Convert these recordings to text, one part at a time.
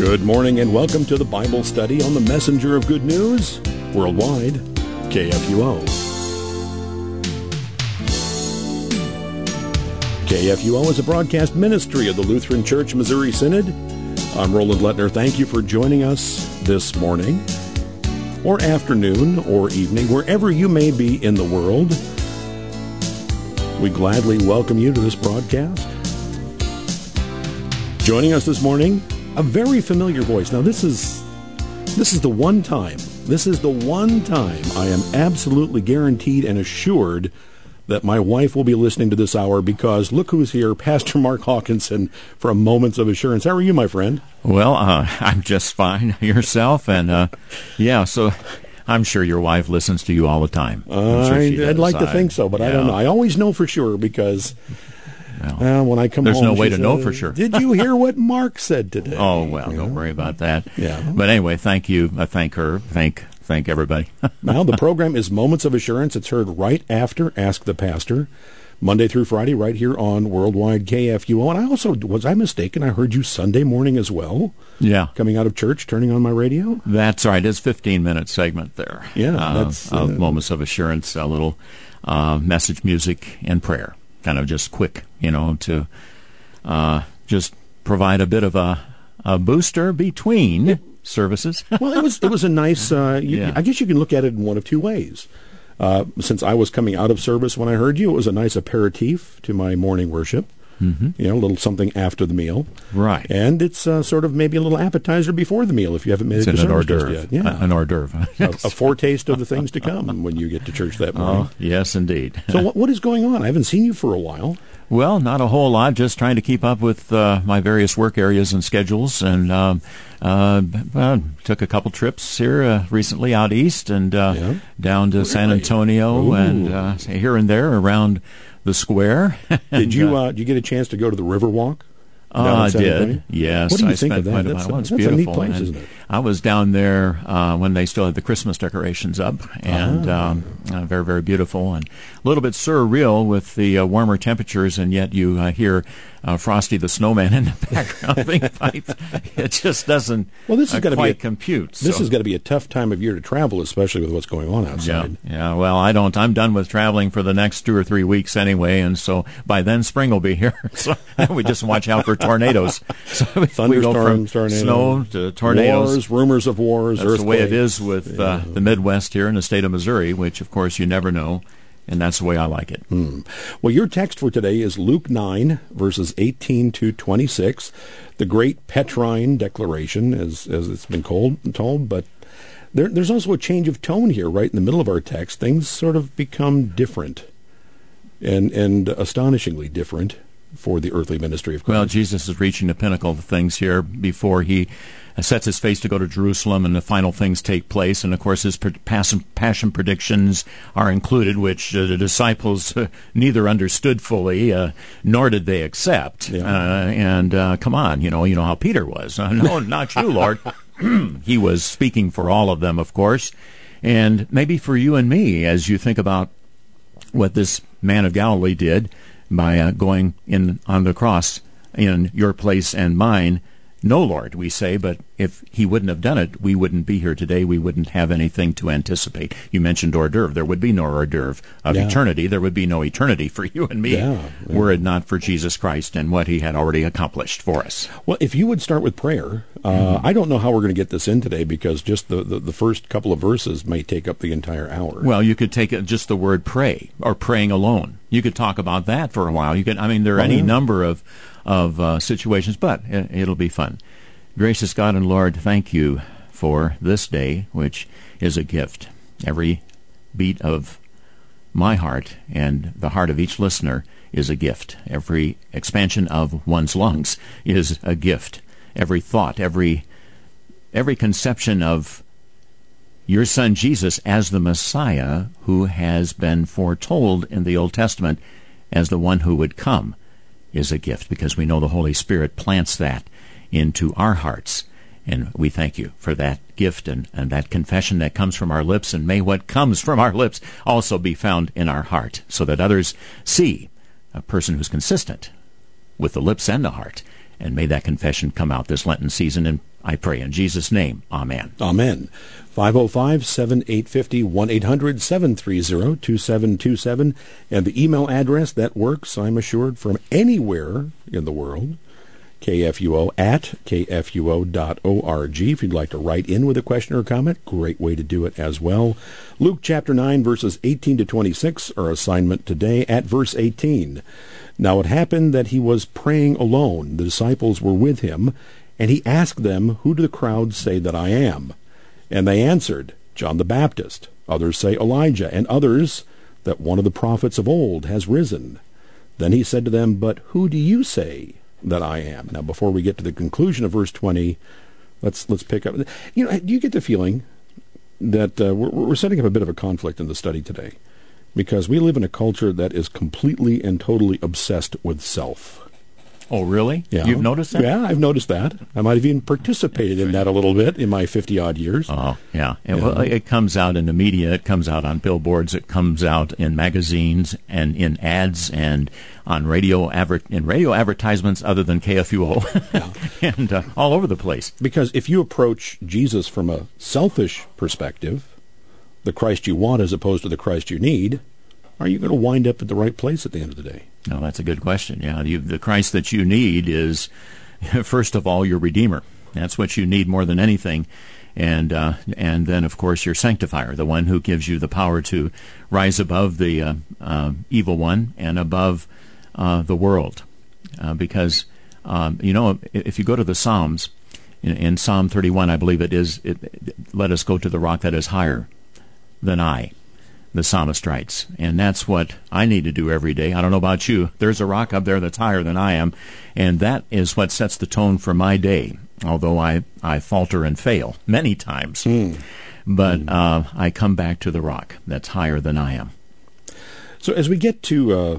Good morning and welcome to the Bible study on the Messenger of Good News, worldwide, KFUO. KFUO is a broadcast ministry of the Lutheran Church Missouri Synod. I'm Roland Lettner. Thank you for joining us this morning, or afternoon, or evening, wherever you may be in the world. We gladly welcome you to this broadcast. Joining us this morning, a very familiar voice. Now, this is the one time I am absolutely guaranteed and assured that my wife will be listening to this hour, because look who's here, Pastor Mark Hawkinson from Moments of Assurance. How are you, my friend? Well, I'm just fine. Yourself? And, so I'm sure your wife listens to you all the time. I'd like to think so, but I don't know. I always know for sure, because when I come there's home, no way to know for sure. Did you hear what Mark said today? Oh, well, don't worry about that. Yeah. But anyway, thank you. I thank her. Thank everybody. Now, the program is Moments of Assurance. It's heard right after Ask the Pastor, Monday through Friday, right here on Worldwide KFUO. And I also, was I mistaken? I heard you Sunday morning as well? Yeah. Coming out of church, turning on my radio? That's right. It's a 15-minute segment there. Yeah. That's Moments of Assurance, a little message, music, and prayer. Kind of just quick, to just provide a bit of a booster between services. Well, it was a nice, I guess you can look at it in one of two ways. Since I was coming out of service when I heard you, it was a nice aperitif to my morning worship. Mm-hmm. A little something after the meal. Right. And it's sort of maybe a little appetizer before the meal if you haven't made it to an hors service d'oeuvre. just yet. Yeah. An hors d'oeuvre. A foretaste of the things to come when you get to church that morning. Oh, yes, indeed. So what is going on? I haven't seen you for a while. Well, not a whole lot, just trying to keep up with my various work areas and schedules, and took a couple trips here recently out east and down to San Antonio. Ooh. And here and there around the square. Did you get a chance to go to the Riverwalk? I did. Yes. What do you think of that? It's beautiful. A neat place, and isn't it? I was down there when they still had the Christmas decorations up, and very, very beautiful, and a little bit surreal with the warmer temperatures, and yet you hear Frosty the Snowman in the background. It just doesn't quite compute. This has got to be a tough time of year to travel, especially with what's going on outside. Yeah. Well, I'm done with traveling for the next 2 or 3 weeks anyway, and so by then spring will be here. So we just watch out for tornadoes. So we go from snow to tornadoes. Rumors of wars, That's earthquakes. The way it is with the Midwest here in the state of Missouri, which, of course, you never know, and that's the way I like it. Well, your text for today is Luke 9, verses 18 to 26, the great Petrine declaration, as it's been told, but there's also a change of tone here right in the middle of our text. Things sort of become different, and astonishingly different for the earthly ministry of Christ. Well, Jesus is reaching the pinnacle of things here before he sets his face to go to Jerusalem, and the final things take place. And, of course, his passion predictions are included, which the disciples neither understood fully, nor did they accept. Yeah. Come on, you know how Peter was. No, not you, Lord. He was speaking for all of them, of course. And maybe for you and me, as you think about what this man of Galilee did by going in on the cross in your place and mine. No, Lord, we say, but if he wouldn't have done it, we wouldn't be here today. We wouldn't have anything to anticipate. You mentioned hors d'oeuvre. There would be no hors d'oeuvre of eternity. There would be no eternity for you and me were it not for Jesus Christ and what he had already accomplished for us. Well, if you would start with prayer, I don't know how we're going to get this in today, because just the first couple of verses may take up the entire hour. Well, you could take just the word pray or praying alone. You could talk about that for a while. There are any number of situations, but it'll be fun. Gracious God and Lord, thank you for this day, which is a gift. Every beat of my heart and the heart of each listener is a gift. Every expansion of one's lungs is a gift. Every thought, every conception of your Son Jesus as the Messiah, who has been foretold in the Old Testament as the one who would come, is a gift, because we know the Holy Spirit plants that into our hearts. And we thank you for that gift and that confession that comes from our lips, and may what comes from our lips also be found in our heart, so that others see a person who's consistent with the lips and the heart, And may that confession come out this Lenten season, and I pray in Jesus' name. Amen. Amen. 505-7850, 1-800-730-2727, and the email address that works, I'm assured, from anywhere in the world, kfuo@kfuo.org. If you'd like to write in with a question or comment, great way to do it as well. Luke chapter 9, verses 18 to 26, our assignment today at verse 18. Now it happened that he was praying alone. The disciples were with him, and he asked them, "Who do the crowds say that I am?" And they answered, "John the Baptist. Others say Elijah, and others that one of the prophets of old has risen." Then he said to them, "But who do you say that I am?" Now, before we get to the conclusion of verse 20, let's pick up. Do you get the feeling that we're setting up a bit of a conflict in the study today? Because we live in a culture that is completely and totally obsessed with self. Oh, really? Yeah. You've noticed that? Yeah, I've noticed that. I might have even participated in that a little bit in my 50-odd years. Oh, yeah. Well, it comes out in the media. It comes out on billboards. It comes out in magazines and in ads and on radio advertisements other than KFUO and all over the place. Because if you approach Jesus from a selfish perspective, the Christ you want as opposed to the Christ you need, are you going to wind up at the right place at the end of the day? No, that's a good question. Yeah, the Christ that you need is, first of all, your Redeemer. That's what you need more than anything. And then, of course, your Sanctifier, the one who gives you the power to rise above the evil one and above the world. Because, if you go to the Psalms, in Psalm 31, I believe it is, let us go to the rock that is higher than I, the psalmist writes. And that's what I need to do every day. I don't know about you. There's a rock up there that's higher than I am, and that is what sets the tone for my day, although I falter and fail many times. But I come back to the rock that's higher than I am. So as we get to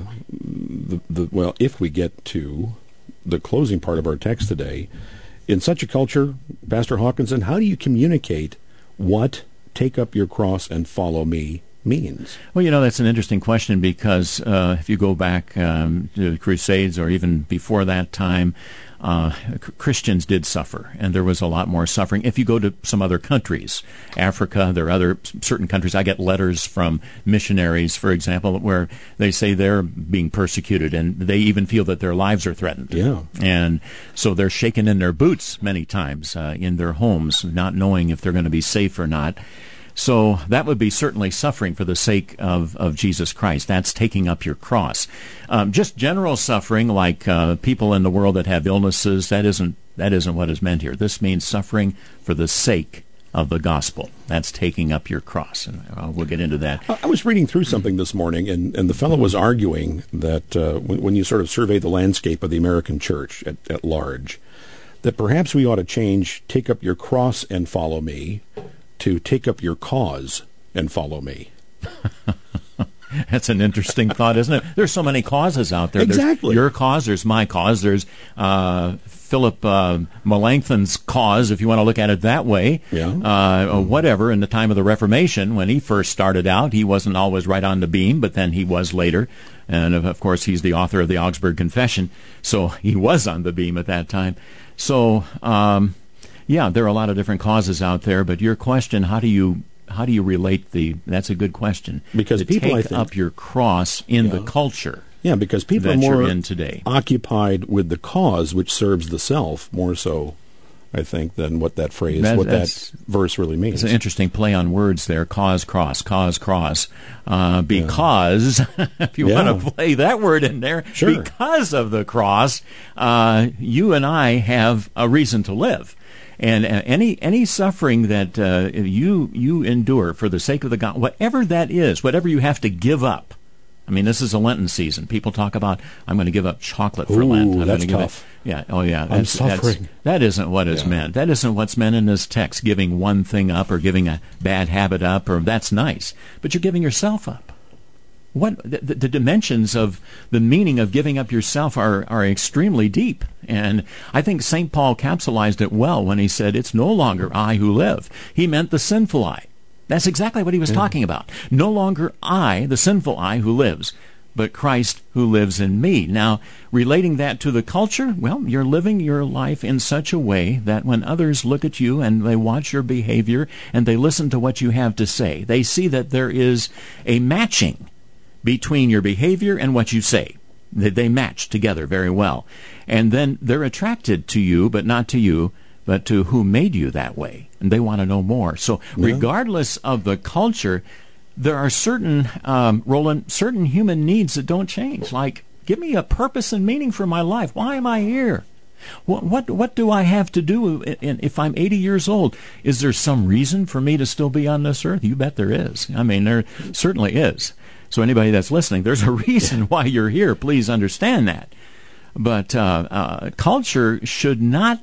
if we get to the closing part of our text today, in such a culture, Pastor Hawkinson, how do you communicate what take up your cross and follow me means? Well, that's an interesting question because if you go back to the Crusades or even before that time, Christians did suffer, and there was a lot more suffering. If you go to some other countries, Africa, there are other certain countries. I get letters from missionaries, for example, where they say they're being persecuted, and they even feel that their lives are threatened. Yeah. And so they're shaken in their boots many times in their homes, not knowing if they're going to be safe or not. So that would be certainly suffering for the sake of Jesus Christ. That's taking up your cross. Just general suffering, like people in the world that have illnesses, that isn't what is meant here. This means suffering for the sake of the gospel. That's taking up your cross, and we'll get into that. I was reading through something this morning, and the fellow was arguing that when you sort of survey the landscape of the American church at large, that perhaps we ought to change "take up your cross and follow me" to "take up your cause and follow me." That's an interesting thought, isn't it? There's so many causes out there. Exactly. There's your cause, there's my cause, there's Philip Melanchthon's cause, if you want to look at it that way. Yeah. Or whatever, in the time of the Reformation, when he first started out, he wasn't always right on the beam, but then he was later. And, of course, he's the author of the Augsburg Confession, so he was on the beam at that time. So, yeah, there are a lot of different causes out there, but your question, how do you relate that's a good question. Because people, take up your cross in the culture. Yeah, because people are that more you're in today. occupied with the cause, which serves the self, more so, I think, than what that phrase, that verse really means. It's an interesting play on words there, cause, cross. Because, if you want to play that word in there, sure. Because of the cross, you and I have a reason to live. And any suffering that you endure for the sake of the God, whatever that is, whatever you have to give up. I mean, this is a Lenten season. People talk about, I'm going to give up chocolate for Lent. That's tough. I'm suffering. That isn't what is meant. That isn't what's meant in this text, giving one thing up or giving a bad habit up, or that's nice. But you're giving yourself up. What the dimensions of the meaning of giving up yourself are extremely deep. And I think St. Paul capsulized it well when he said, it's no longer I who live. He meant the sinful I. That's exactly what he was talking about. No longer I, the sinful I, who lives, but Christ who lives in me. Now, relating that to the culture, well, you're living your life in such a way that when others look at you and they watch your behavior and they listen to what you have to say, they see that there is a matching between your behavior and what you say. They match together very well. And then they're attracted to you, but not to you, but to who made you that way. And they want to know more. So regardless of the culture, there are certain, Roland, certain human needs that don't change. Like, give me a purpose and meaning for my life. Why am I here? What do I have to do if I'm 80 years old? Is there some reason for me to still be on this earth? You bet there is. I mean, there certainly is. So anybody that's listening, there's a reason why you're here. Please understand that. But culture should not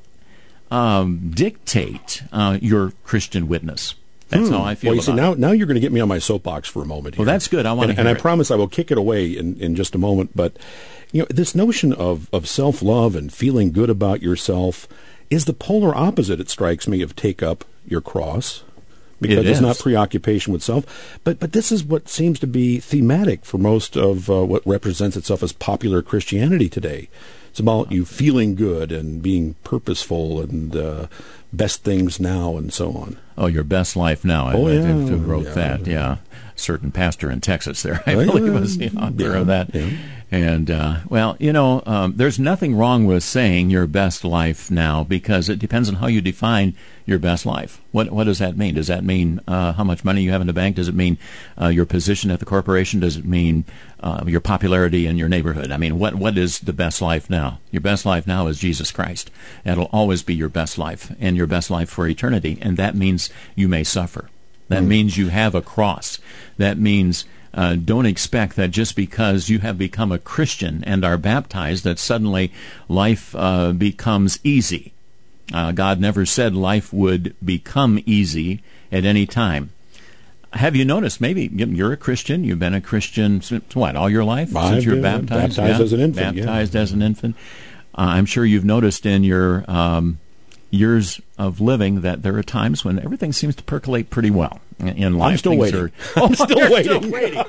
dictate your Christian witness. That's how I feel well, you about see, it. Now you're going to get me on my soapbox for a moment here. Well, that's good. I want to hear and I it. promise I will kick it away in just a moment. But this notion of self-love and feeling good about yourself is the polar opposite, it strikes me, of take up your cross. Because it's not preoccupation with self. But this is what seems to be thematic for most of what represents itself as popular Christianity today. It's about you feeling good and being purposeful and best things now and so on. Oh, your best life now. I wrote that. Yeah. Certain pastor in Texas there, I believe, was the author of that. Yeah. And, there's nothing wrong with saying your best life now, because it depends on how you define your best life. What does that mean? Does that mean how much money you have in the bank? Does it mean your position at the corporation? Does it mean your popularity in your neighborhood? I mean, what is the best life now? Your best life now is Jesus Christ. That'll always be your best life, and your best life for eternity. And that means you may suffer. That means you have a cross. That means don't expect that just because you have become a Christian and are baptized that suddenly life becomes easy. God never said life would become easy at any time. Have you noticed, maybe you're a Christian, you've been a Christian since what, all your life? Since you're baptized? Baptized as an infant. Baptized as an infant. I'm sure you've noticed in your years of living that there are times when everything seems to percolate pretty well in life. I'm still waiting. I'm still waiting.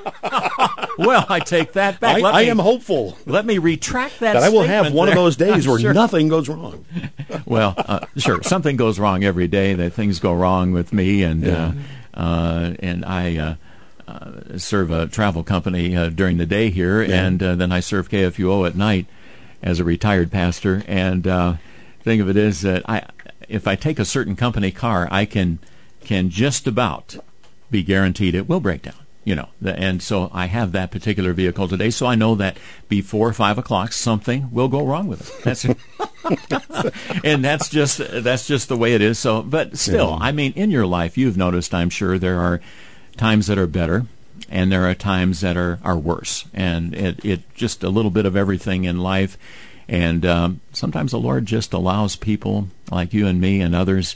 Well, I take that back. I am hopeful. Let me retract that I will have one there. of those days where Sure. Nothing goes wrong. Well, sure, something goes wrong every day. That things go wrong with me, and I serve a travel company during the day here, and then I serve KFUO at night as a retired pastor. And thing of it is that if I take a certain company car, I can just about be guaranteed it will break down. And so I have that particular vehicle today, so I know that before 5 o'clock something will go wrong with it. And that's just the way it is. So, but still, I mean, in your life, you've noticed, I'm sure, there are times that are better, and there are times that are worse, and it just a little bit of everything in life. And sometimes the Lord just allows people like you and me and others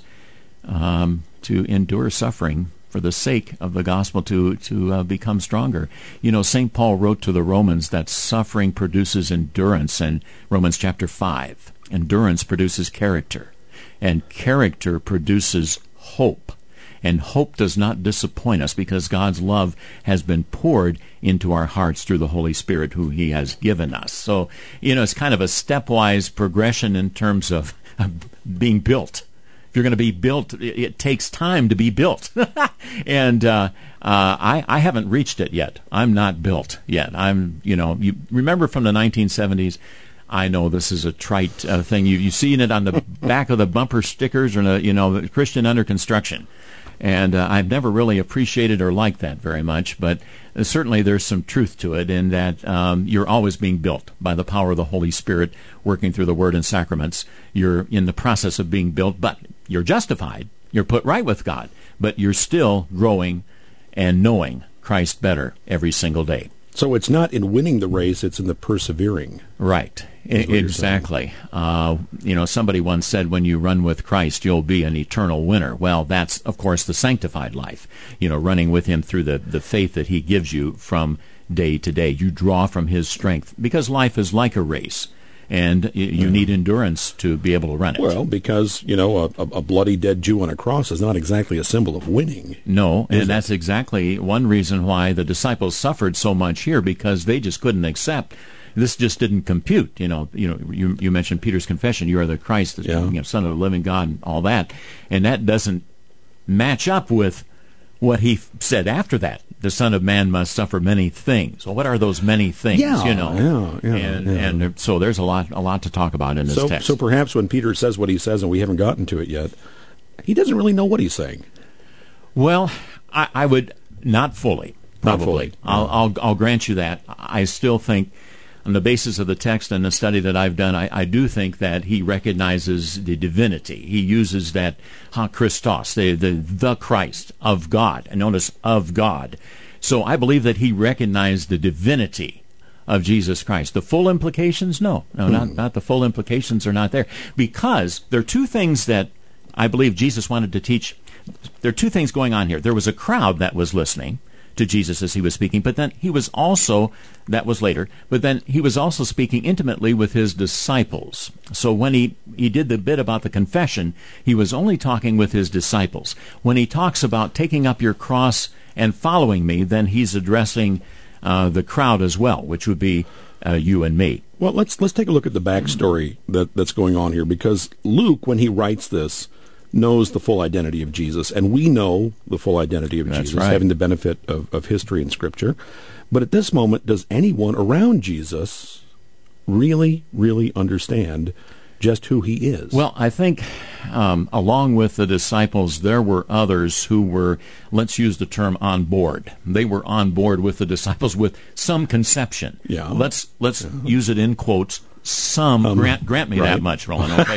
to endure suffering for the sake of the gospel to become stronger. St. Paul wrote to the Romans that suffering produces endurance in Romans chapter 5. Endurance produces character, and character produces hope. And hope does not disappoint us because God's love has been poured into our hearts through the Holy Spirit who He has given us. So, it's kind of a stepwise progression in terms of being built. If you're going to be built, it takes time to be built. And I haven't reached it yet. I'm not built yet. You remember from the 1970s, I know this is a trite thing. You've seen it on the back of the bumper stickers or, the Christian under construction. And I've never really appreciated or liked that very much, but certainly there's some truth to it in that you're always being built by the power of the Holy Spirit working through the Word and sacraments. You're in the process of being built, but you're justified. You're put right with God, but you're still growing and knowing Christ better every single day. So it's not in winning the race, it's in the persevering. Right. Exactly. Somebody once said when you run with Christ, you'll be an eternal winner. Well, that's, of course, the sanctified life. Running with Him through the faith that He gives you from day to day. You draw from His strength because life is like a race. and you need endurance to be able to run it. Well, because, a bloody dead Jew on a cross is not exactly a symbol of winning. No, and that's exactly one reason why the disciples suffered so much here, because they just couldn't accept. This just didn't compute. You mentioned Peter's confession, you are the Christ, the Son of the living God, and all that. And that doesn't match up with what he said after that. The Son of Man must suffer many things. Well, what are those many things? And so there's a lot to talk about in this text. So perhaps when Peter says what he says, and we haven't gotten to it yet, he doesn't really know what he's saying. Well, I would not fully. Probably. Not fully. I'll grant you that. I still think, on the basis of the text and the study that I've done, I do think that he recognizes the divinity. He uses that Christos, the Christ of God, and notice of God. So I believe that he recognized the divinity of Jesus Christ. The full implications, no, not the full implications are not there, because there are two things that I believe Jesus wanted to teach. There are two things going on here. There was a crowd that was listening to Jesus as he was speaking, but then he was also, that was later, but then he was also speaking intimately with his disciples. So when he did the bit about the confession, he was only talking with his disciples. When he talks about taking up your cross and following me, then he's addressing the crowd as well, which would be you and me. Well, let's take a look at the backstory that's going on here, because Luke, when he writes this, knows the full identity of Jesus, and we know the full identity of Jesus, right, having the benefit of history and Scripture. But at this moment, does anyone around Jesus really, really understand just who he is? Well, I think along with the disciples, there were others who were, let's use the term, on board. They were on board with the disciples with some conception. Yeah. Let's use it in quotes. Some grant me that much, Roland. Okay.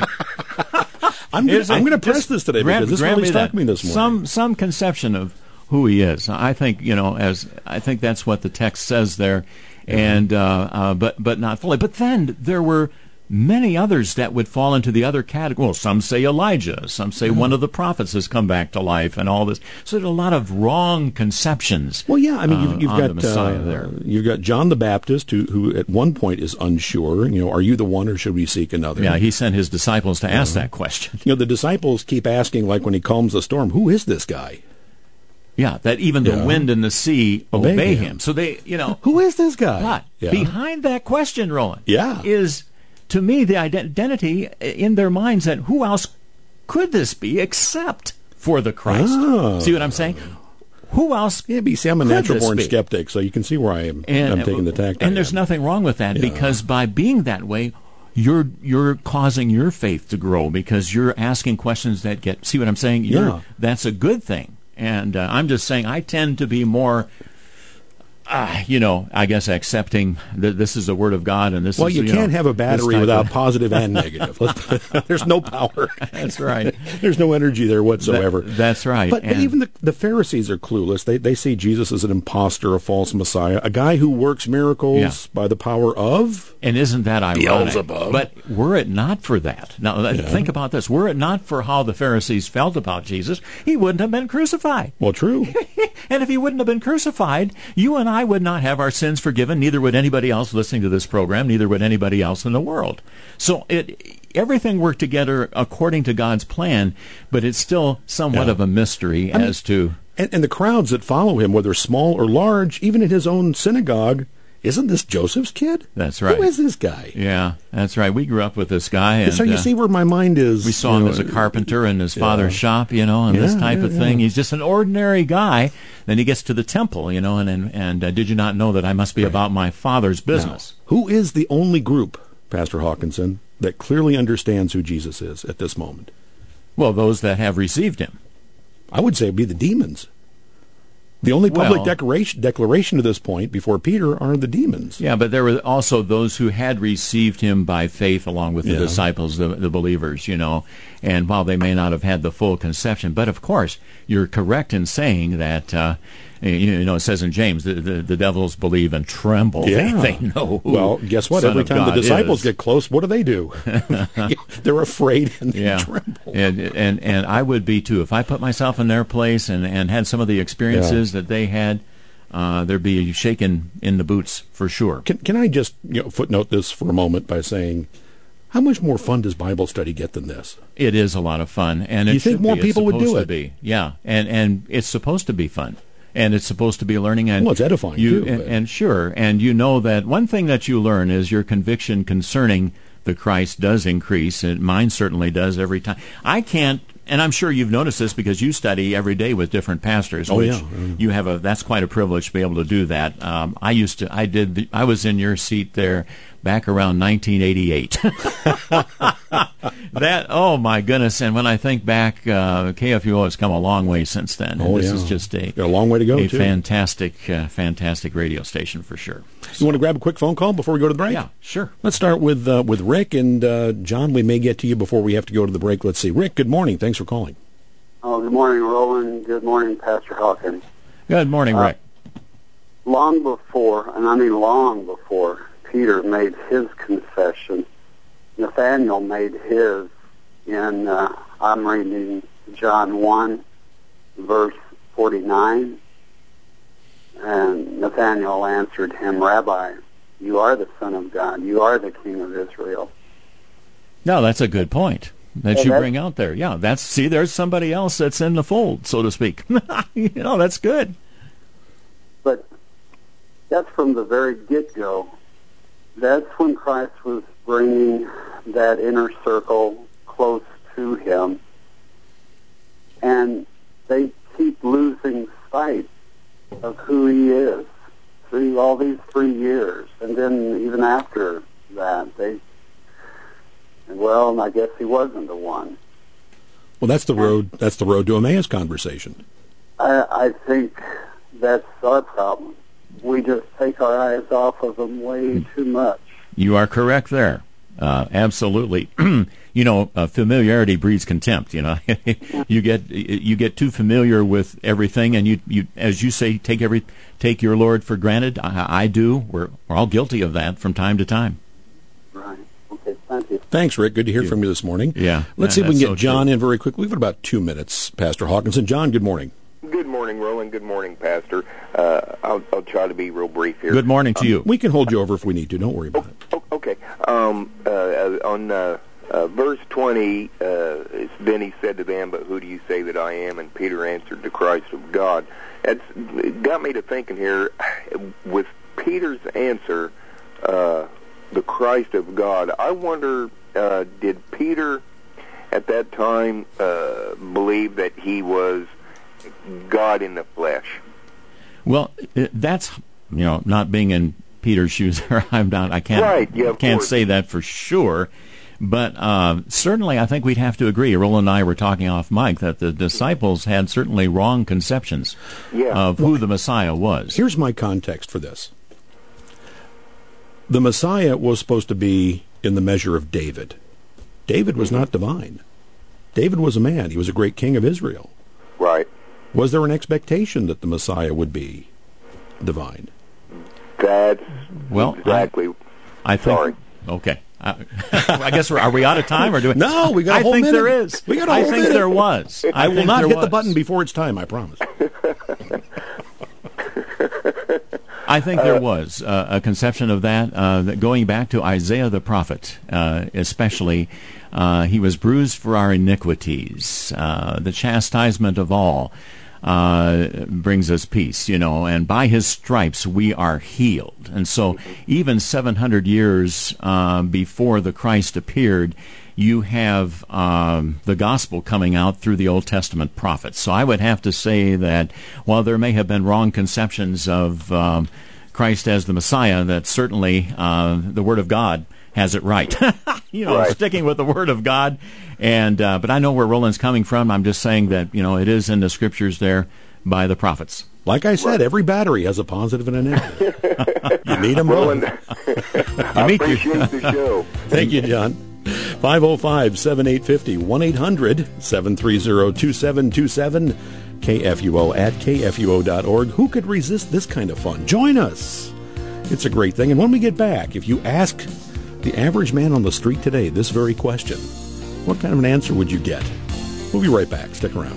I'm going to press this today because this really struck me this morning. Some conception of who he is. I think I think that's what the text says there, and but not fully. But then there were many others that would fall into the other category. Well, some say Elijah, some say one of the prophets has come back to life, and all this. So there's a lot of wrong conceptions. Well, yeah, I mean, you've got the Messiah there. You've got John the Baptist, who at one point is unsure. Are you the one, or should we seek another? Yeah, he sent his disciples to ask that question. The disciples keep asking, like when he calms the storm, who is this guy? Yeah, that even the wind and the sea obey him. So they, who is this guy? But behind that question, Roland, is, to me, the identity in their minds that who else could this be except for the Christ? Oh. See what I'm saying? Who else? Yeah, but see, I'm a natural-born skeptic, so you can see where I am. I'm taking the tact. And there's nothing wrong with that, because by being that way, you're causing your faith to grow, because you're asking questions that get. See what I'm saying? That's a good thing. And I'm just saying, I tend to be more, I guess, accepting that this is the Word of God, and this well, is, you can't have a battery without positive and negative. There's no power. That's right. There's no energy there whatsoever. That's right. But even the Pharisees are clueless. They see Jesus as an imposter, a false Messiah, a guy who works miracles by the power of... And isn't that ironic? Beelzebub. But were it not for that, now think about this, were it not for how the Pharisees felt about Jesus, he wouldn't have been crucified. Well, true. And if he wouldn't have been crucified, you and I would not have our sins forgiven, neither would anybody else listening to this program, neither would anybody else in the world. So everything worked together according to God's plan, but it's still somewhat of a mystery as to... And the crowds that follow him, whether small or large, even in his own synagogue, isn't this Joseph's kid? That's right. Who is this guy? Yeah, that's right. We grew up with this guy. And, so you see where my mind is. We saw him as a carpenter in his father's shop, and this type of thing. He's just an ordinary guy. Then he gets to the temple, and did you not know that I must be about my father's business? Now, who is the only group, Pastor Hawkinson, that clearly understands who Jesus is at this moment? Well, those that have received him. I would say it would be the demons. The only public declaration to this point before Peter are the demons. Yeah, but there were also those who had received him by faith along with the disciples, the believers, and while they may not have had the full conception. But, of course, you're correct in saying that, it says in James, the devils believe and tremble. Yeah. They know who Well, guess what? Every time the disciples get close, what do? They're afraid and they tremble. And I would be, too. If I put myself in their place and had some of the experiences that they had, there'd be a shaking in the boots for sure. Can I just footnote this for a moment by saying How much more fun does Bible study get than this? It is a lot of fun, and you think more people would do it? Yeah, and it's supposed to be fun, and it's supposed to be learning. And it's edifying too. And sure, and you know that one thing that you learn is your conviction concerning the Christ does increase, and mine certainly does every time. I can't. And I'm sure you've noticed this because you study every day with different pastors. You have that's quite a privilege to be able to do that. I was in your seat there back around 1988. Oh my goodness! And when I think back, KFUO has come a long way since then. This is just a long way to go. Fantastic radio station for sure. You want to grab a quick phone call before we go to the break? Yeah, sure. Let's start with Rick and John. We may get to you before we have to go to the break. Let's see. Rick, good morning. Thanks for calling. Oh, good morning, Roland. Good morning, Pastor Hawkins. Good morning, Rick. Long before, and I mean long before, Peter made his confession, Nathanael made his in, I'm reading John 1, verse 49. And Nathanael answered him, Rabbi, you are the Son of God. You are the King of Israel. No, that's a good point that you bring out there. Yeah, there's somebody else that's in the fold, so to speak. That's good. But that's from the very get-go. That's when Christ was bringing that inner circle close to him. And they keep losing sight of who he is through all these 3 years. And then even after that, I guess he wasn't the one. Well, that's the road to Emmaus conversation. I think that's our problem. We just take our eyes off of him way too much. You are correct there. Absolutely. Familiarity breeds contempt. You get too familiar with everything, and you as you say, take your Lord for granted. I do. We're all guilty of that from time to time. Right. Okay. Thank you. Thanks, Rick. Good to hear from you this morning. Yeah. Let's see if we can get John in very quickly. We've got about 2 minutes, Pastor Hawkinson. John, good morning. Good morning, Roland. Good morning, Pastor. I'll try to be real brief here. Good morning to you. We can hold you over if we need to. Don't worry about it. Okay. On verse 20, then he said to them, "But who do you say that I am?" And Peter answered, "The Christ of God." It got me to thinking here, with Peter's answer, the Christ of God, I wonder, did Peter at that time believe that he was God in the flesh? Well, that's, not being in Peter's shoes, I can't say that for sure. But certainly I think we'd have to agree, Roland and I were talking off mic, that the disciples had certainly wrong conceptions of who the Messiah was. Here's my context for this. The Messiah was supposed to be in the measure of David. David was not divine. David was a man. He was a great king of Israel. Right. Was there an expectation that the Messiah would be divine? That's exactly. I think. Sorry. Okay. I guess are we out of time, or do we? No, we got a whole minute. There is. We got a whole minute. I think there was. I will not hit the button before it's time. I promise. I think there was a conception of that going back to Isaiah the prophet, especially. He was bruised for our iniquities. The chastisement of all brings us peace, and by his stripes we are healed. And so even 700 years before the Christ appeared, you have the gospel coming out through the Old Testament prophets. So I would have to say that while there may have been wrong conceptions of Christ as the Messiah, that certainly the Word of God has it right. Right. Sticking with the Word of God. And but I know where Roland's coming from. I'm just saying that, it is in the Scriptures there by the prophets. Like I said, every battery has a positive and a negative. You need them all. Roland, I appreciate the show. Thank you, John. 505-7850, 1-800-730-2727, KFUO at KFUO.org. Who could resist this kind of fun? Join us. It's a great thing. And when we get back, if you ask the average man on the street today this very question, what kind of an answer would you get? We'll be right back. Stick around.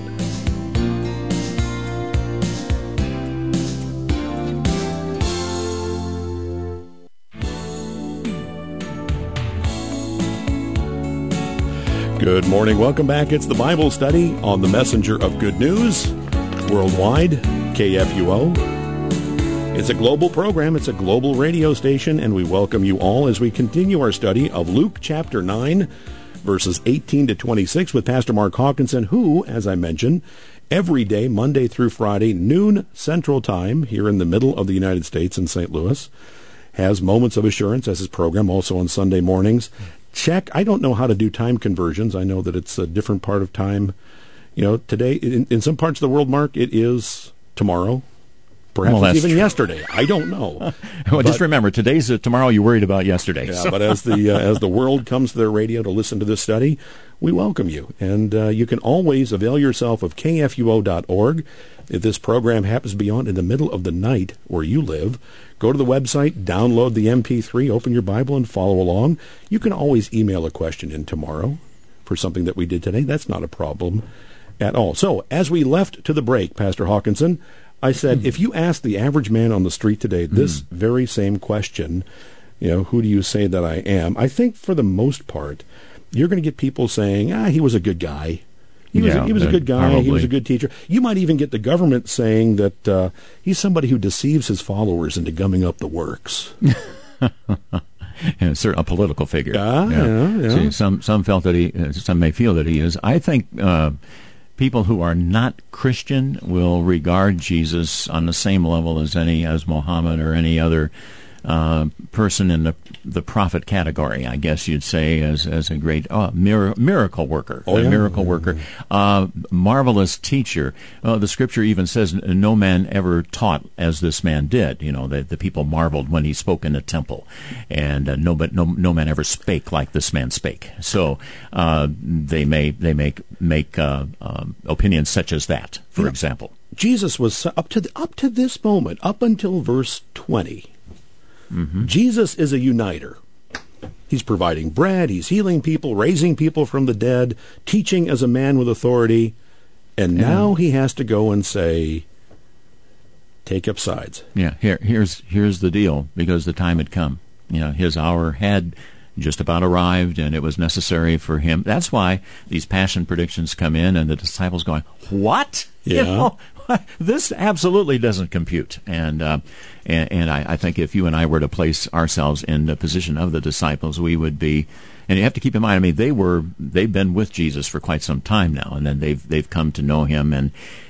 Good morning. Welcome back. It's the Bible study on the Messenger of Good News, worldwide, KFUO. It's a global program. It's a global radio station, and we welcome you all as we continue our study of Luke chapter 9, verses 18 to 26 with Pastor Mark Hawkinson, who, as I mentioned, every day, Monday through Friday, noon Central Time, here in the middle of the United States in St. Louis, has Moments of Assurance as his program, also on Sunday mornings. Check. I don't know how to do time conversions. I know that it's a different part of time. You know, today, in some parts of the world, Mark, it is tomorrow. Perhaps it's even yesterday. I don't know. Well, just remember, today's tomorrow you worried about yesterday. Yeah, but as the world comes to their radio to listen to this study, we welcome you. And you can always avail yourself of KFUO.org. If this program happens to be on in the middle of the night where you live, go to the website, download the MP3, open your Bible, and follow along. You can always email a question in tomorrow for something that we did today. That's not a problem at all. So, as we left to the break, Pastor Hawkinson, I said, if you ask the average man on the street today this very same question, you know, who do you say that I am? I think for the most part, you're going to get people saying, he was a good guy. He was a good guy. Probably. He was a good teacher. You might even get the government saying that he's somebody who deceives his followers into gumming up the works. And a political figure. Yeah. See, some felt that some may feel that he is. I think people who are not Christian will regard Jesus on the same level as Muhammad or any other person in the prophet category, I guess you'd say, as a great miracle worker, marvelous teacher. The Scripture even says no man ever taught as this man did. You know, the people marveled when he spoke in the temple, and no man ever spake like this man spake. So they make opinions such as that, for example. Jesus was up to this moment, up until verse 20. Mm-hmm. Jesus is a uniter. He's providing bread, he's healing people, raising people from the dead, teaching as a man with authority, and now he has to go and say, take up sides. Yeah, here's the deal, because the time had come. You know, his hour had just about arrived, and it was necessary for him. That's why these passion predictions come in, and the disciples going, what? Yeah. You know, this absolutely doesn't compute. And I think if you and I were to place ourselves in the position of the disciples, we would be. And you have to keep in mind, I mean, they've been with Jesus for quite some time now, and then they've come to know him. And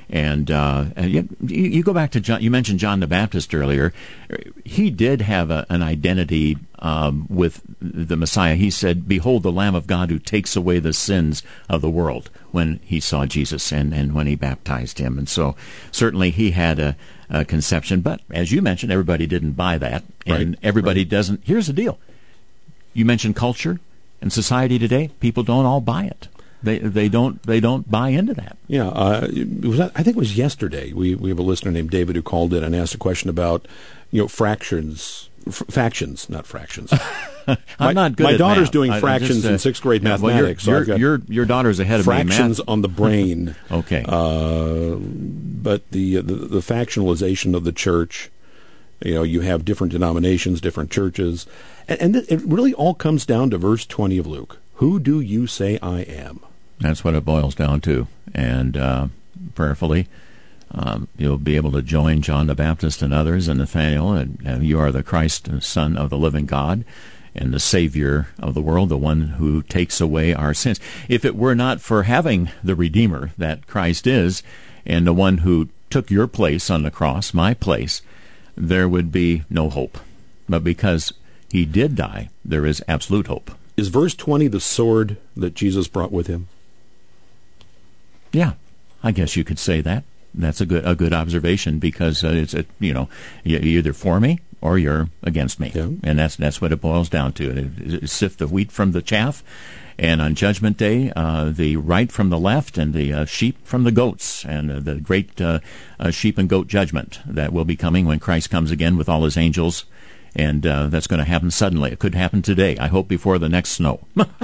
you go back to John. You mentioned John the Baptist earlier. He did have an identity with the Messiah. He said, "Behold, the Lamb of God who takes away the sins of the world." When he saw Jesus and when he baptized him, and so certainly he had a conception. But as you mentioned, everybody didn't buy that, and everybody doesn't. Here's the deal: you mentioned culture and society today. People don't all buy it. They don't buy into that. Yeah, I think it was yesterday. We have a listener named David who called in and asked a question about factions, not fractions. I'm not good my at daughter's math. doing fractions in sixth grade mathematics. Well, your daughter's ahead of me. Fractions on the brain. Okay. But the factionalization of the church. You have different denominations, different churches, and it really all comes down to verse 20 of Luke. Who do you say I am? That's what it boils down to. And prayerfully, you'll be able to join John the Baptist and others and Nathanael, and you are the Christ, Son of the living God, and the Savior of the world, the one who takes away our sins. If it were not for having the Redeemer that Christ is, and the one who took your place on the cross, my place, there would be no hope. But because he did die, there is absolute hope. Is verse 20 the sword that Jesus brought with him? Yeah, I guess you could say that. That's a good observation, because you're either for me or you're against me, and that's what it boils down to. It sift the wheat from the chaff, and on Judgment Day, the right from the left, and the sheep from the goats, and the great sheep and goat judgment that will be coming when Christ comes again with all his angels. And that's going to happen suddenly. It could happen today. I hope before the next snow.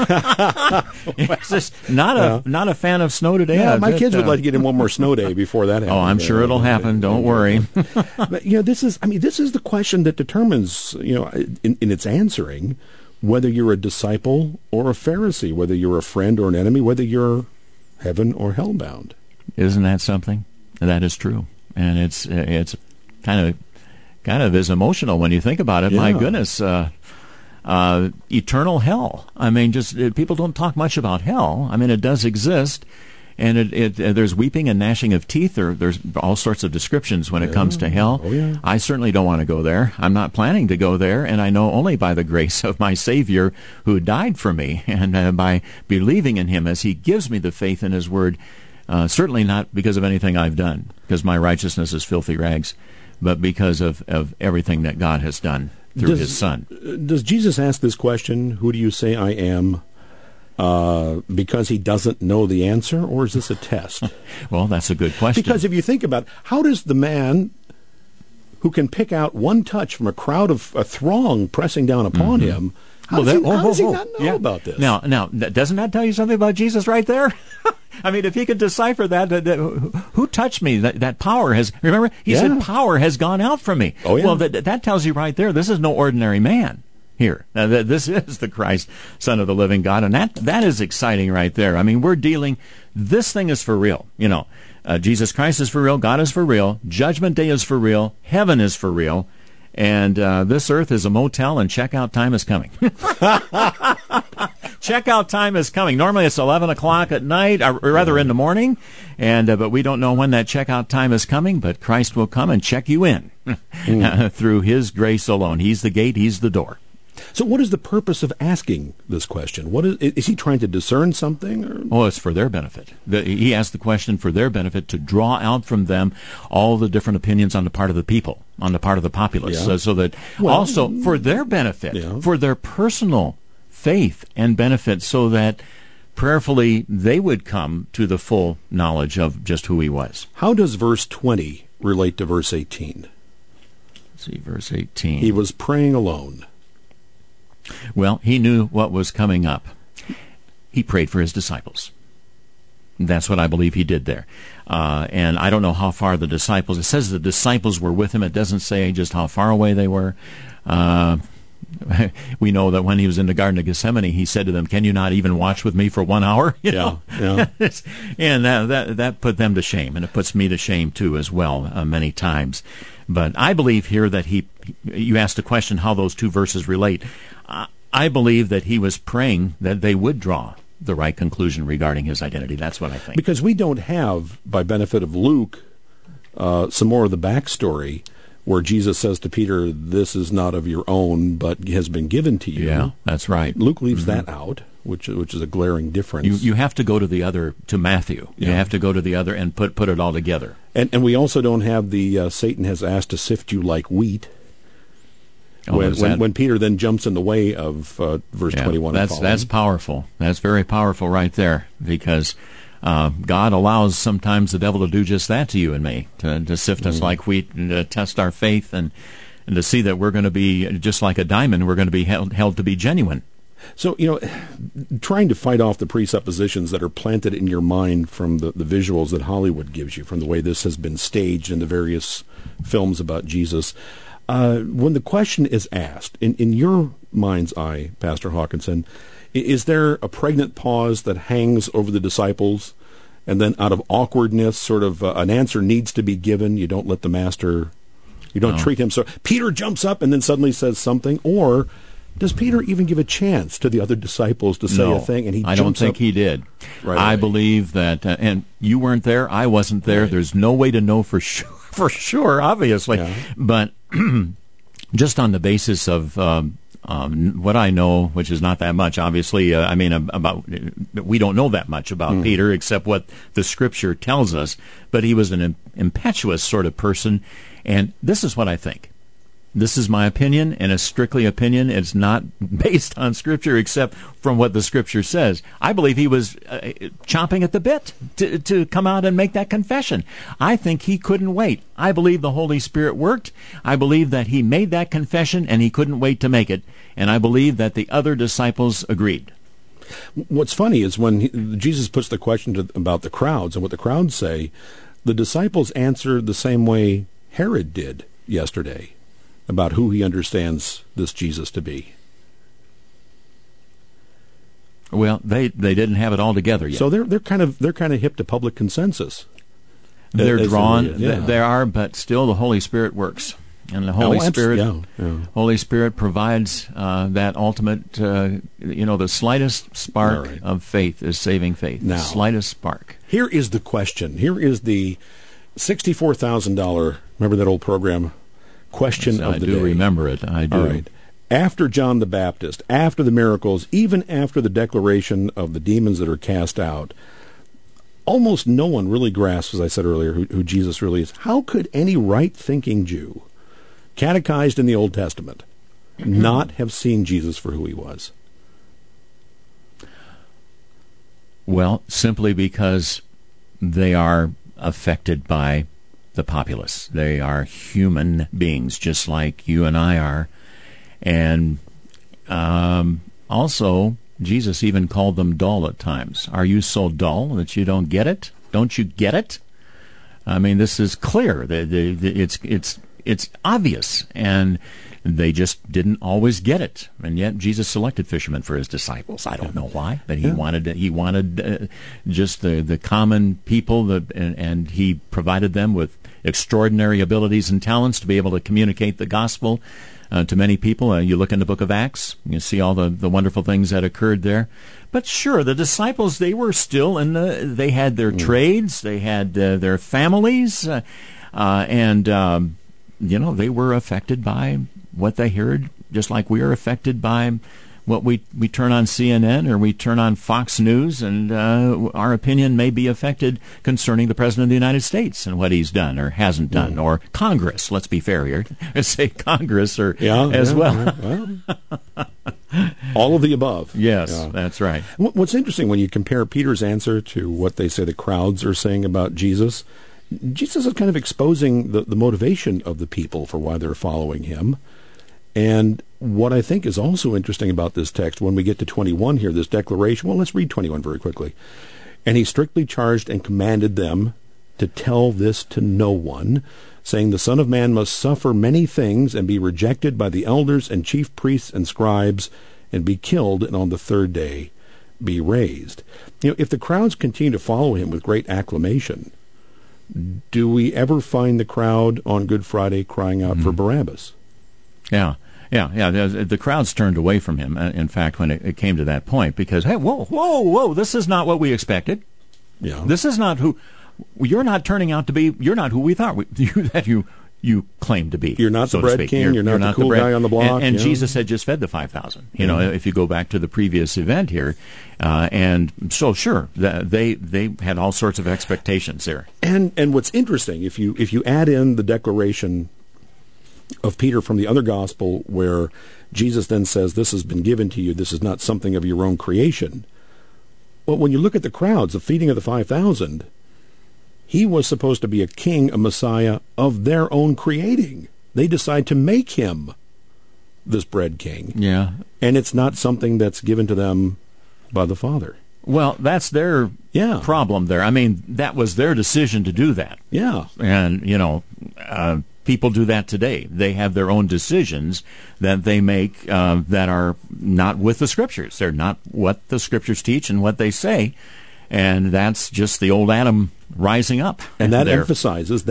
Not a fan of snow today. Yeah, my kids would like to get in one more snow day before that happens. Oh, I'm sure it'll happen. Don't worry. But this is the question that determines, in its answering, whether you're a disciple or a Pharisee, whether you're a friend or an enemy, whether you're heaven or hellbound. Isn't that something? That is true, and it's kind of is emotional when you think about it. Yeah. My goodness, eternal hell. I mean, just people don't talk much about hell. I mean, it does exist, and there's weeping and gnashing of teeth. There's all sorts of descriptions when it comes to hell. Oh, yeah. I certainly don't want to go there. I'm not planning to go there, and I know only by the grace of my Savior who died for me, and by believing in Him as He gives me the faith in His Word. Certainly not because of anything I've done, because my righteousness is filthy rags, but because of everything that God has done through His Son. Does Jesus ask this question, who do you say I am, because He doesn't know the answer, or is this a test? Well, that's a good question. Because if you think about it, how does the man who can pick out one touch from a crowd of a throng pressing down upon him, how does he not know about this? Now, doesn't that tell you something about Jesus right there? I mean, if he could decipher that who touched me? That power has, remember, he said power has gone out from me. Oh, yeah. Well, that tells you right there, this is no ordinary man here. This is the Christ, Son of the living God, and that is exciting right there. I mean, we're dealing, this thing is for real, Jesus Christ is for real, God is for real, Judgment Day is for real, heaven is for real, and this earth is a motel, and checkout time is coming. Checkout time is coming. Normally it's 11 o'clock at night, or rather in the morning, and but we don't know when that checkout time is coming, but Christ will come and check you in through His grace alone. He's the gate, He's the door. So what is the purpose of asking this question? What is he trying to discern something? Or? Oh, it's for their benefit. He asked the question for their benefit, to draw out from them all the different opinions on the part of the people, on the part of the populace, so that also for their benefit, for their personal faith and benefit, so that prayerfully they would come to the full knowledge of just who He was. How does verse 20 relate to verse 18? Let's see, verse 18. He was praying alone. Well, He knew what was coming up. He prayed for His disciples. That's what I believe He did there. And I don't know how far the disciples, it says the disciples were with Him. It doesn't say just how far away they were. We know that when He was in the Garden of Gethsemane, He said to them, "Can you not even watch with me for 1 hour?" You know? And that put them to shame, and it puts me to shame too as well many times. But I believe here that you asked the question how those two verses relate. I believe that He was praying that they would draw the right conclusion regarding His identity. That's what I think. Because we don't have, by benefit of Luke, some more of the backstory where Jesus says to Peter, "This is not of your own, but has been given to you." Yeah, that's right. Luke leaves that out, which is a glaring difference. You have to go to the other, to Matthew. You have to go to the other and put it all together. And we also don't have the Satan has asked to sift you like wheat. When Peter then jumps in the way of verse 21. That's powerful. That's very powerful right there, because God allows sometimes the devil to do just that to you and me, to sift us like wheat, and to test our faith, and to see that we're going to be just like a diamond. We're going to be held to be genuine. So, trying to fight off the presuppositions that are planted in your mind from the visuals that Hollywood gives you, from the way this has been staged in the various films about Jesus, when the question is asked, in your mind's eye, Pastor Hawkinson, is there a pregnant pause that hangs over the disciples, and then out of awkwardness, sort of an answer needs to be given? You don't let the master, you don't treat him so. Peter jumps up and then suddenly says something, or does Peter even give a chance to the other disciples to say a thing? And I don't think he did. Right I away. believe that, and you weren't there, I wasn't there. Right. There's no way to know for sure, obviously. Yeah. But just on the basis of what I know, which is not that much, obviously. We don't know that much about Peter except what the Scripture tells us. But he was an impetuous sort of person, and this is what I think. This is my opinion, and it's strictly opinion. It's not based on Scripture except from what the Scripture says. I believe he was chomping at the bit to come out and make that confession. I think he couldn't wait. I believe the Holy Spirit worked. I believe that he made that confession, and he couldn't wait to make it. And I believe that the other disciples agreed. What's funny is when Jesus puts the question about the crowds and what the crowds say, the disciples answer the same way Herod did yesterday about who he understands this Jesus to be. Well, they didn't have it all together yet. So they're kind of hip to public consensus. They're drawn. Yeah. They are, but still, the Holy Spirit works, and the Holy Spirit provides that ultimate. The slightest spark of faith is saving faith. Now, slightest spark. Here is the question. Here is the $64,000. Remember that old program? Question of the day. I do remember it. I do. All right. After John the Baptist, after the miracles, even after the declaration of the demons that are cast out, almost no one really grasps, as I said earlier, who Jesus really is. How could any right-thinking Jew, catechized in the Old Testament, not have seen Jesus for who he was? Well, simply because they are affected by the populace. They are human beings, just like you and I are. And also, Jesus even called them dull at times. Are you so dull that you don't get it? Don't you get it? I mean, this is clear. It's obvious, and they just didn't always get it. And yet, Jesus selected fishermen for his disciples. I don't know why, but he wanted just the common people, and he provided them with extraordinary abilities and talents to be able to communicate the gospel to many people. You look in the book of Acts, you see all the wonderful things that occurred there. But sure, the disciples, they were still they had their trades, they had their families, and they were affected by what they heard, just like we are affected by what we turn on CNN or we turn on Fox News, and our opinion may be affected concerning the President of the United States and what he's done or hasn't done, or Congress. Let's be fair here. Say Congress as well. All of the above. Yes, that's right. What's interesting when you compare Peter's answer to what they say the crowds are saying about Jesus, Jesus is kind of exposing the motivation of the people for why they're following him. And what I think is also interesting about this text, when we get to 21 here, this declaration, well, let's read 21 very quickly. And he strictly charged and commanded them to tell this to no one, saying, the Son of Man must suffer many things and be rejected by the elders and chief priests and scribes and be killed, and on the third day be raised. If the crowds continue to follow him with great acclamation, do we ever find the crowd on Good Friday crying out for Barabbas? Yeah. The crowds turned away from him, in fact, when it came to that point, because, hey, whoa, this is not what we expected. Yeah. This is not who, you're not turning out to be, you're not who we thought you claim to be. You're not so the bread king, you're not the cool guy on the block. And Jesus had just fed the 5,000, if you go back to the previous event here. And so, sure, they had all sorts of expectations there. And what's interesting, if you add in the declaration of Peter from the other gospel, where Jesus then says, this has been given to you, this is not something of your own creation. Well, when you look at the crowds, the feeding of the 5,000, he was supposed to be a king, a Messiah of their own creating. They decide to make him this bread king. Yeah. And it's not something that's given to them by the Father. Well, that's their problem there. I mean, that was their decision to do that. Yeah. And, people do that today. They have their own decisions that they make that are not with the Scriptures. They're not what the Scriptures teach and what they say. And that's just the old Adam rising up. And that emphasizes,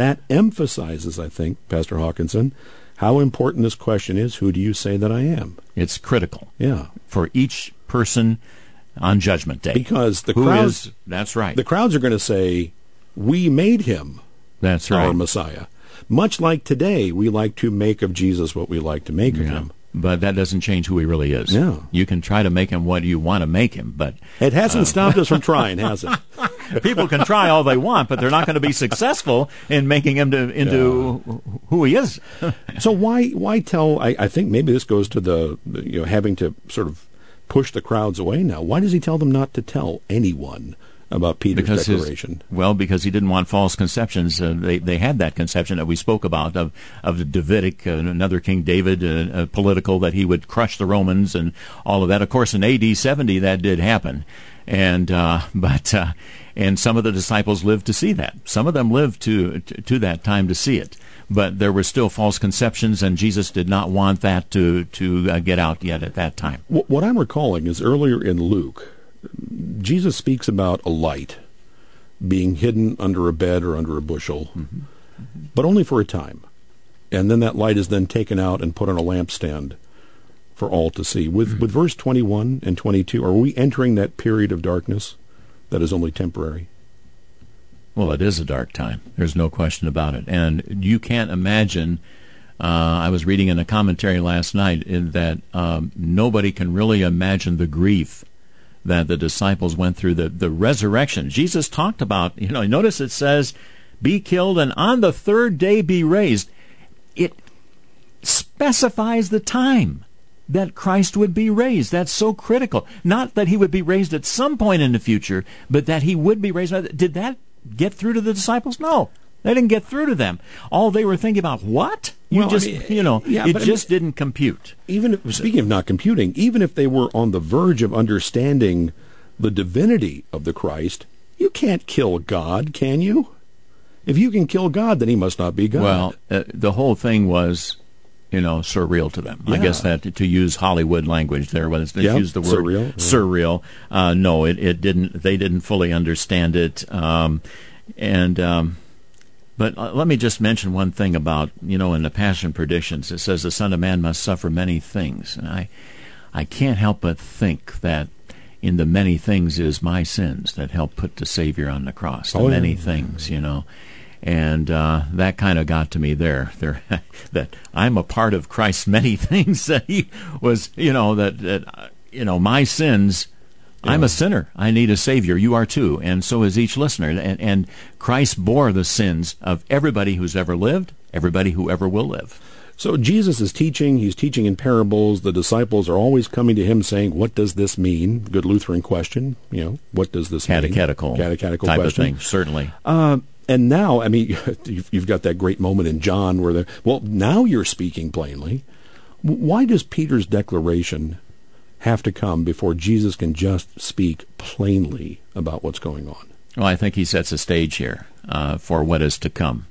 I think, Pastor Hawkinson, how important this question is, who do you say that I am? It's critical. Yeah. For each person on Judgment Day. Because the crowds... That's right. The crowds are going to say, we made him our Messiah. Much like today, we like to make of Jesus what we like to make of him. But that doesn't change who he really is. Yeah. You can try to make him what you want to make him, but... It hasn't stopped us from trying, has it? People can try all they want, but they're not going to be successful in making him into who he is. So why tell... I think maybe this goes to the having to sort of push the crowds away now. Why does he tell them not to tell anyone about Peter's declaration? Because he didn't want false conceptions. They had that conception that we spoke about of the Davidic, another King David, political, that he would crush the Romans and all of that. Of course, in AD 70, that did happen. And some of the disciples lived to see that. Some of them lived to that time to see it. But there were still false conceptions, and Jesus did not want that to get out yet at that time. What I'm recalling is earlier in Luke, Jesus speaks about a light being hidden under a bed or under a bushel, but only for a time. And then that light is then taken out and put on a lampstand for all to see. With verse 21 and 22, are we entering that period of darkness that is only temporary? Well, it is a dark time. There's no question about it. And you can't imagine, I was reading in a commentary last night that nobody can really imagine the grief that the disciples went through, the resurrection. Jesus talked about, notice it says, be killed and on the third day be raised. It specifies the time that Christ would be raised. That's so critical. Not that he would be raised at some point in the future, but that he would be raised. Did that get through to the disciples? No. They didn't get through to them. All they were thinking about, what? It just didn't compute. Speaking of not computing, even if they were on the verge of understanding the divinity of the Christ, you can't kill God, can you? If you can kill God, then he must not be God. Well, the whole thing was, surreal to them. Yeah. I guess that to use Hollywood language there, when it's use the word surreal. No, it didn't. They didn't fully understand it. But let me just mention one thing about, in the Passion Predictions, it says the Son of Man must suffer many things. And I can't help but think that in the many things is my sins that helped put the Savior on the cross. The many things, And that kind of got to me there. That I'm a part of Christ's many things, that he was, my sins. Yeah. I'm a sinner. I need a Savior. You are too. And so is each listener. And Christ bore the sins of everybody who's ever lived, everybody who ever will live. So Jesus is teaching. He's teaching in parables. The disciples are always coming to him saying, what does this mean? Good Lutheran question. What does this mean? Catechetical type question. Of thing, certainly. And now, you've got that great moment in John where now you're speaking plainly. Why does Peter's declaration have to come before Jesus can just speak plainly about what's going on? Well, I think he sets a stage here for what is to come.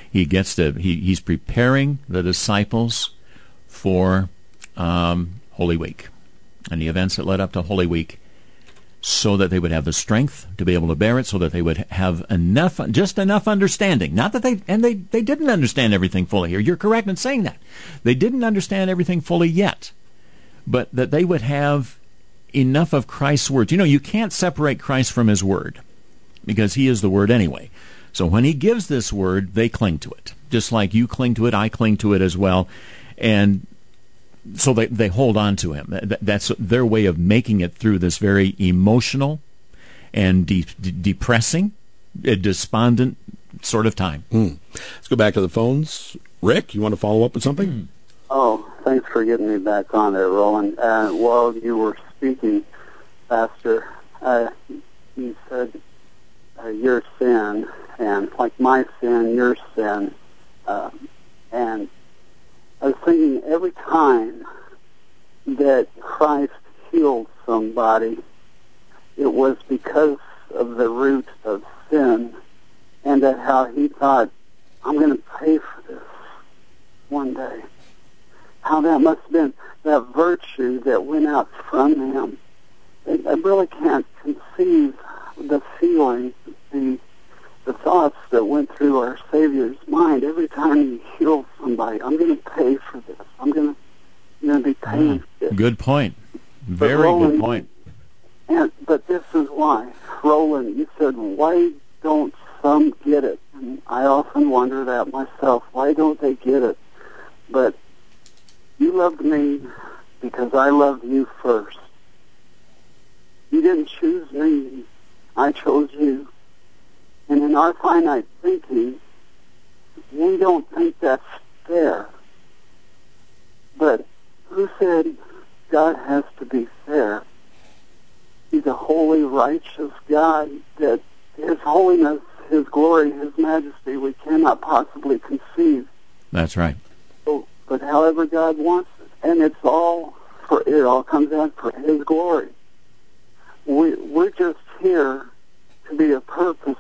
He's preparing the disciples for Holy Week and the events that led up to Holy Week, so that they would have the strength to be able to bear it, so that they would have just enough understanding. Not that they didn't understand everything fully here. You're correct in saying that. They didn't understand everything fully yet, but that they would have enough of Christ's words. You can't separate Christ from his word, because he is the word anyway. So when he gives this word, they cling to it. Just like you cling to it, I cling to it as well. And so they hold on to him. That's their way of making it through this very emotional and depressing, despondent sort of time. Let's go back to the phones. Rick, you want to follow up with something? Oh, thanks for getting me back on there, Roland. While you were speaking, Pastor, you said your sin, and like my sin, your sin. And I was thinking, every time that Christ healed somebody, it was because of the root of sin, and that how he thought, I'm going to pay for this one day. How that must have been that virtue that went out from him. I really can't conceive the feeling, the thoughts that went through our Savior's mind every time he healed somebody. I'm going to pay for this. I'm going to be paying for this. Good point. Very good point. But this is why. Roland, you said, why don't some get it? And I often wonder that myself. Why don't they get it? But you loved me because I loved you first. You didn't choose me. I chose you. And in our finite thinking, we don't think that's fair. But who said God has to be fair? He's a holy, righteous God that his holiness, his glory, his majesty, we cannot possibly conceive. That's right. So, but however God wants it, and it all comes out for his glory. We're just here to be a purpose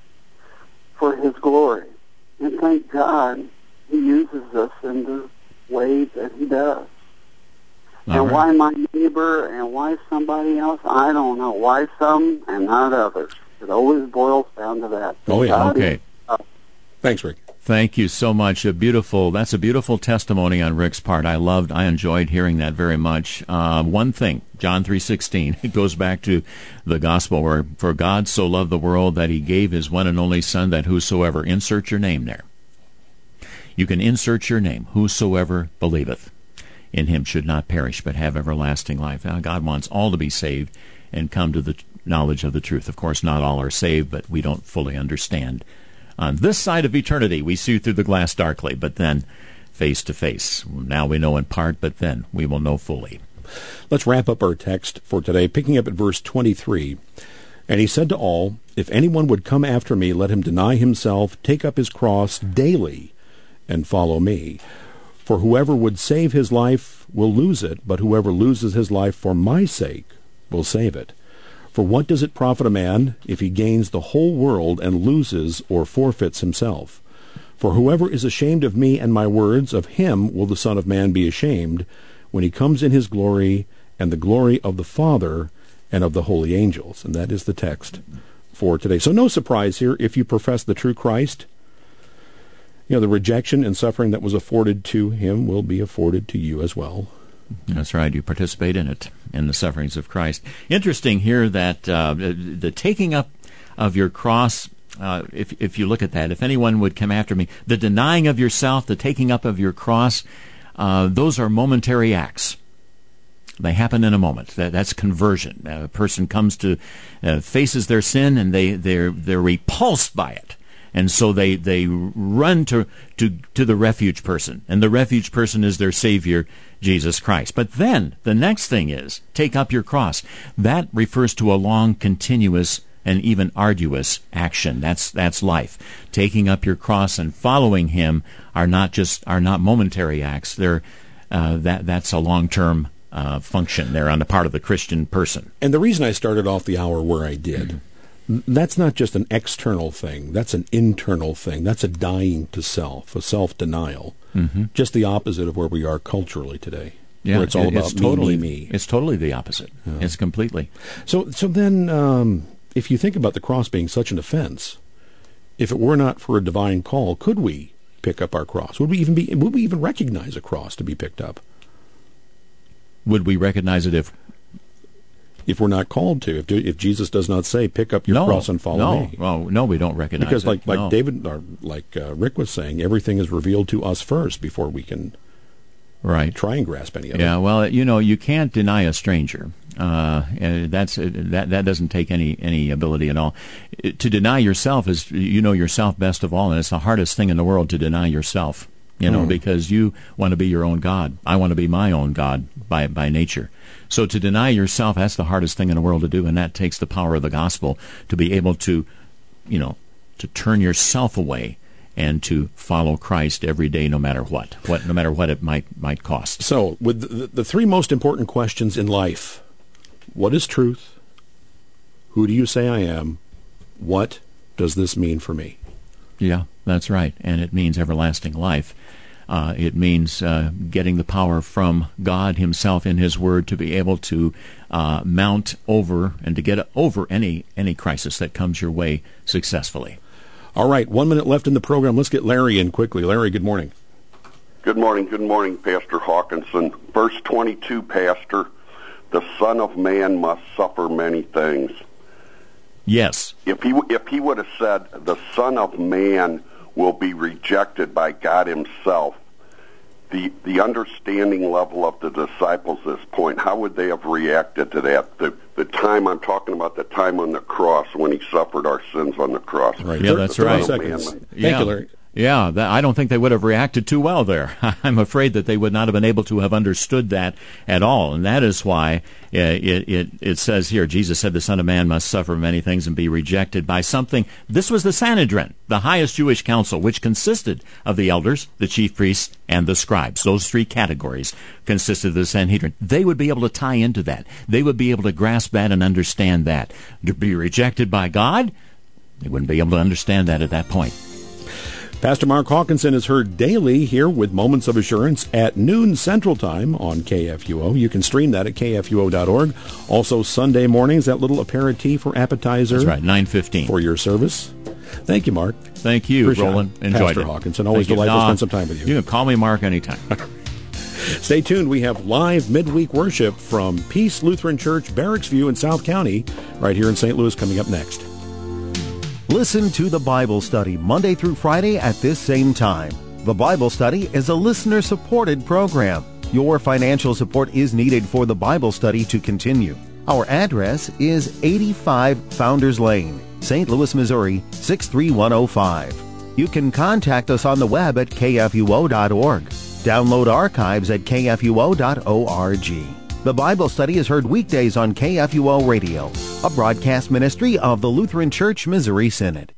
for his glory. And thank God he uses us in the way that he does. And why my neighbor and why somebody else? I don't know. Why some and not others? It always boils down to that. Oh, yeah. Okay. Thanks, Rick. Thank you so much. That's a beautiful testimony on Rick's part. I enjoyed hearing that very much. One thing, John 3:16, it goes back to the gospel where, for God so loved the world that he gave his one and only Son, that whosoever, insert your name there. You can insert your name, whosoever believeth in him should not perish but have everlasting life. Now, God wants all to be saved and come to the knowledge of the truth. Of course, not all are saved, but we don't fully understand. On this side of eternity, we see through the glass darkly, but then face to face. Now we know in part, but then we will know fully. Let's wrap up our text for today, picking up at verse 23. And he said to all, if anyone would come after me, let him deny himself, take up his cross daily, and follow me. For whoever would save his life will lose it, but whoever loses his life for my sake will save it. For what does it profit a man if he gains the whole world and loses or forfeits himself? For whoever is ashamed of me and my words, of him will the Son of Man be ashamed, when he comes in his glory and the glory of the Father and of the holy angels. And that is the text for today. So no surprise here, if you profess the true Christ, the rejection and suffering that was afforded to him will be afforded to you as well. That's right. You participate in it, in the sufferings of Christ. Interesting here that the taking up of your cross, if you look at that, if anyone would come after me, the denying of yourself, the taking up of your cross, those are momentary acts. They happen in a moment. That's conversion. A person comes to, faces their sin, and they're repulsed by it. And so they run to the refuge person, and the refuge person is their Savior, Jesus Christ. But then the next thing is, take up your cross. That refers to a long, continuous, and even arduous action. That's life. Taking up your cross and following him are not momentary acts. That's a long-term function there on the part of the Christian person. And the reason I started off the hour where I did. That's not just an external thing. That's an internal thing. That's a dying to self, a self-denial. Mm-hmm. Just the opposite of where we are culturally today. Yeah, where it's all about me. It's totally the opposite. Yeah. It's completely. So then, if you think about the cross being such an offense, if it were not for a divine call, could we pick up our cross? Would we even recognize a cross to be picked up? Would we recognize it if we're not called to, if Jesus does not say, pick up your cross and follow me? No, we don't recognize because it. Like David, or like Rick was saying, everything is revealed to us first before we can try and grasp any of it. Yeah, well, you can't deny a stranger. That doesn't take any ability at all. To deny yourself is, yourself best of all, and it's the hardest thing in the world to deny yourself. Because you want to be your own God. I want to be my own God by nature. So to deny yourself, that's the hardest thing in the world to do, and that takes the power of the gospel to be able to, to turn yourself away and to follow Christ every day, no matter what it might cost. So, with the three most important questions in life: what is truth? Who do you say I am? What does this mean for me? Yeah, that's right, and it means everlasting life. It means getting the power from God himself in his word to be able to mount over and to get over any crisis that comes your way successfully. All right, 1 minute left in the program. Let's get Larry in quickly. Larry, good morning. Good morning, Pastor Hawkinson. Verse 22, Pastor, the Son of Man must suffer many things. Yes. If he would have said the Son of Man will be rejected by God himself, the understanding level of the disciples at this point, how would they have reacted to that? The time, I'm talking about the time on the cross when he suffered our sins on the cross. Right. Yeah, that's right. Seconds. Thank you, Larry. Yeah, I don't think they would have reacted too well there. I'm afraid that they would not have been able to have understood that at all, and that is why it says here, Jesus said the Son of Man must suffer many things and be rejected by something. This was the Sanhedrin, the highest Jewish council, which consisted of the elders, the chief priests, and the scribes. Those three categories consisted of the Sanhedrin. They would be able to tie into that. They would be able to grasp that and understand that. To be rejected by God, they wouldn't be able to understand that at that point. Pastor Mark Hawkinson is heard daily here with Moments of Assurance at noon Central Time on KFUO. You can stream that at kfuo.org. Also Sunday mornings, that little aperitif or appetizer. That's right, 9:15. For your service. Thank you, Mark. Thank you, Appreciate Roland. it. Enjoyed Pastor it. Hawkinson, always Thank you. delightful to spend some time with you. You can call me Mark anytime. Stay tuned. We have live midweek worship from Peace Lutheran Church, Barracks View in South County, right here in St. Louis, coming up next. Listen to the Bible Study Monday through Friday at this same time. The Bible Study is a listener-supported program. Your financial support is needed for the Bible Study to continue. Our address is 85 Founders Lane, St. Louis, Missouri, 63105. You can contact us on the web at kfuo.org. Download archives at kfuo.org. The Bible Study is heard weekdays on KFUO Radio, a broadcast ministry of the Lutheran Church Missouri Synod.